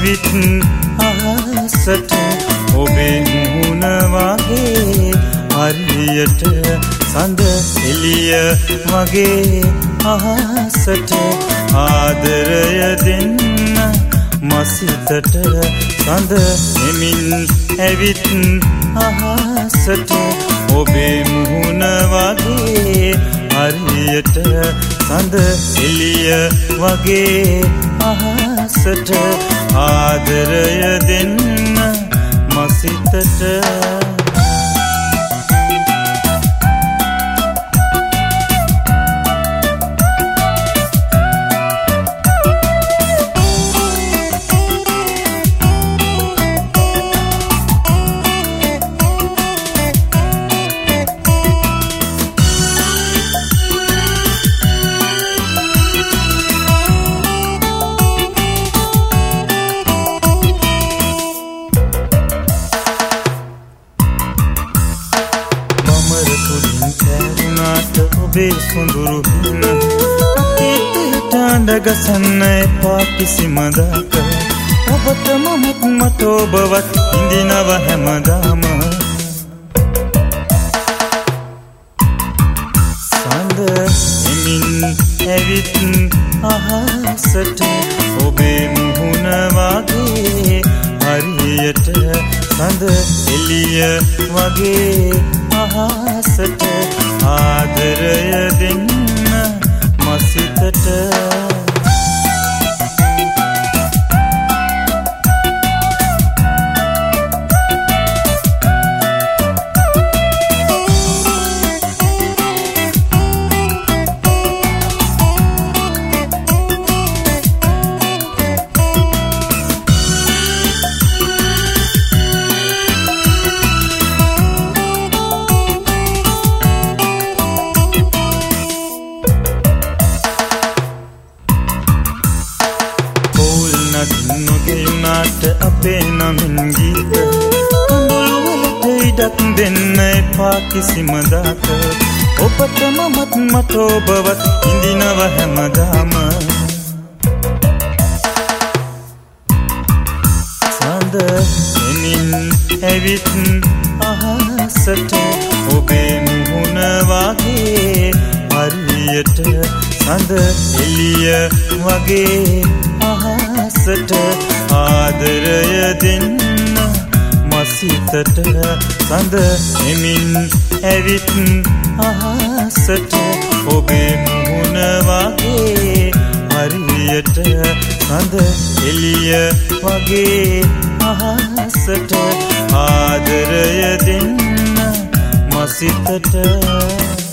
ඇවිත් අහසට ඔබේ මුහුණ වගේ හරියට සඳ එළිය වගේ අහසට ආදරය දෙන්න මසිතට සඳ එමින් ඇවිත් අහසට ඔබේ මුහුණ වගේ හරියට සඳ එළිය වගේ අහසට ආදරය දෙන්න මසිතට ඔබේ සොඳුරු හින අතීතයට අඬගසන්න එපා කිසිම දාක ඔබට මමත් මට ඔබවත් ඉඳිනව හැමදාම සඳ එමින් ඇවිත් අහසට ඔබේ මුහුණ වගේ හරියට සඳ එළිය වගේ අහසට ආදරය දෙන්න මසිතට නොගෙවුනාට අපේ නමින් ගීත කඳුළුවලට ඉඩක් දෙන්න එපා කිසිම දාක ඔබට මමත් මට ඔබවත් ඉඳිනව හැමදාම සඳ එමින් ඇවිත් අහසට ඔබේ මුහුණ වගේ හරියට සඳ එළිය වගේ අහසට ආදරය දෙන්න මසිතට සඳ එමින් ඇවිත් අහසට ඔබේ මුහුණ වගේ හරියට සඳ එළිය වගේ අහසට ආදරය දෙන්න මසිතට